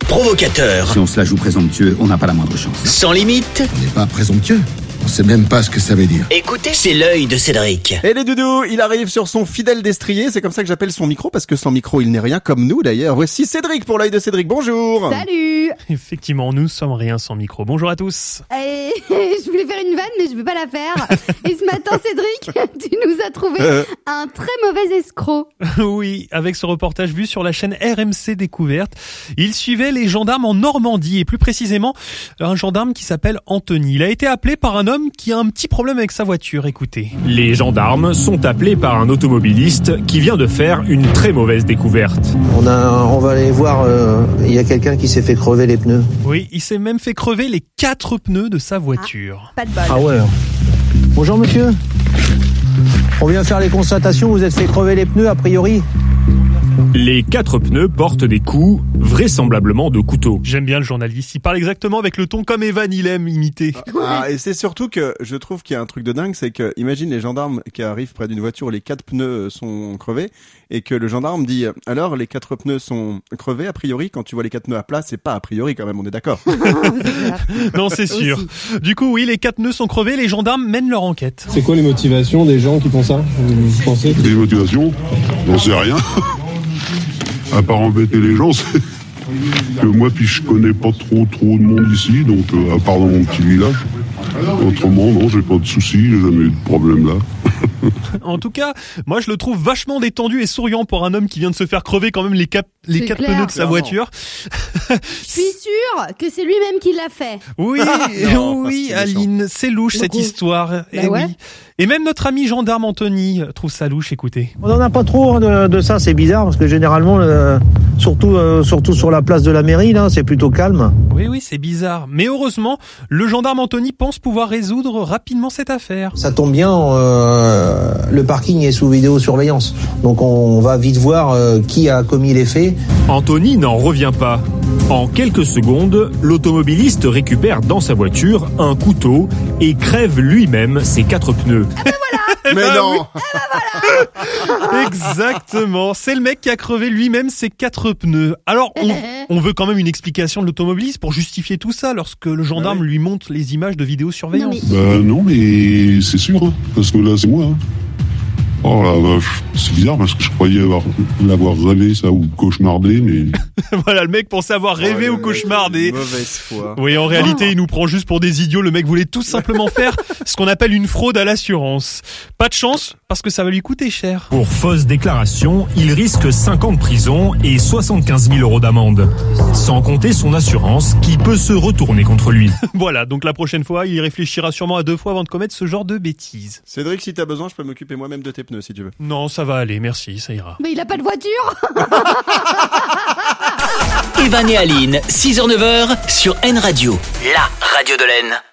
provocateur. Si on se la joue présomptueux, on n'a pas la moindre chance. Sans limite. On n'est pas présomptueux. On sait même pas ce que ça veut dire. Écoutez, c'est l'œil de Cédric. Et les doudous, il arrive sur son fidèle destrier, c'est comme ça que j'appelle son micro, parce que sans micro, il n'est rien comme nous d'ailleurs. Voici Cédric pour l'œil de Cédric, bonjour. Salut. Effectivement, nous sommes rien sans micro. Bonjour à tous. Et je voulais faire une vanne, mais je vais pas la faire. Et ce matin, Cédric, tu nous as trouvé un très mauvais escroc. Oui, avec ce reportage vu sur la chaîne RMC Découverte, il suivait les gendarmes en Normandie, et plus précisément, un gendarme qui s'appelle Anthony. Il a été appelé par un homme qui a un petit problème avec sa voiture, écoutez. Les gendarmes sont appelés par un automobiliste qui vient de faire une très mauvaise découverte. On va aller voir, il y a quelqu'un qui s'est fait crever les pneus. Oui, il s'est même fait crever les 4 pneus de sa voiture. Pas de bol. Ah ouais. Bonjour monsieur. On vient faire les constatations, vous êtes fait crever les pneus a priori. Les 4 pneus portent des coups, vraisemblablement de couteau. J'aime bien le journaliste, il parle exactement avec le ton comme Evan il aime imiter. Et c'est surtout que je trouve qu'il y a un truc de dingue, c'est que imagine les gendarmes qui arrivent près d'une voiture où les 4 pneus sont crevés, et que le gendarme dit alors les 4 pneus sont crevés a priori, quand tu vois les 4 pneus à plat, c'est pas a priori quand même, on est d'accord. Non, c'est sûr. Du coup, oui, les 4 pneus sont crevés, les gendarmes mènent leur enquête. C'est quoi les motivations des gens qui font ça, vous pensez? Des motivations? J'en sais rien. À part embêter les gens, c'est que moi, puis je connais pas trop de monde ici, donc à part dans mon petit village. Autrement, non, j'ai pas de soucis, j'ai jamais eu de problème là. En tout cas, moi je le trouve vachement détendu et souriant pour un homme qui vient de se faire crever quand même les 4 pneus de sa voiture. Je suis sûre que c'est lui-même qui l'a fait. Oui, Non, oui, Aline, c'est louche cette histoire. Bah ouais. Oui. Et même notre ami gendarme Anthony trouve ça louche, écoutez. On n'en a pas trop de ça, c'est bizarre parce que généralement, surtout sur la place de la mairie, là, c'est plutôt calme. Oui, c'est bizarre. Mais heureusement, le gendarme Anthony pense pouvoir résoudre rapidement cette affaire. Ça tombe bien, le parking est sous vidéosurveillance. Donc on va vite voir qui a commis les faits. Anthony n'en revient pas. En quelques secondes, l'automobiliste récupère dans sa voiture un couteau et crève lui-même ses 4 pneus. Mais non. Exactement, c'est le mec qui a crevé lui-même ses 4 pneus. Alors, on veut quand même une explication de l'automobiliste pour justifier tout ça lorsque le gendarme lui montre les images de vidéosurveillance. Non, mais c'est sûr, hein, parce que là, c'est moi. Hein. Oh la vache, c'est bizarre parce que je croyais l'avoir rêvé ça ou cauchemardé, mais... Voilà, le mec pensait avoir rêvé ou cauchemardé. Mauvaise foi. Oui, en réalité, il nous prend juste pour des idiots. Le mec voulait tout simplement faire ce qu'on appelle une fraude à l'assurance. Pas de chance, parce que ça va lui coûter cher. Pour fausse déclaration, il risque 5 ans de prison et 75 000 € d'amende. Sans compter son assurance qui peut se retourner contre lui. Voilà, donc la prochaine fois, il réfléchira sûrement à 2 fois avant de commettre ce genre de bêtises. Cédric, si t'as besoin, je peux m'occuper moi-même de tes pneus si tu veux. Non, ça va aller, merci, ça ira. Mais il a pas de voiture. Evan et Aline, 6h-9h sur N Radio, la radio de l'Aisne.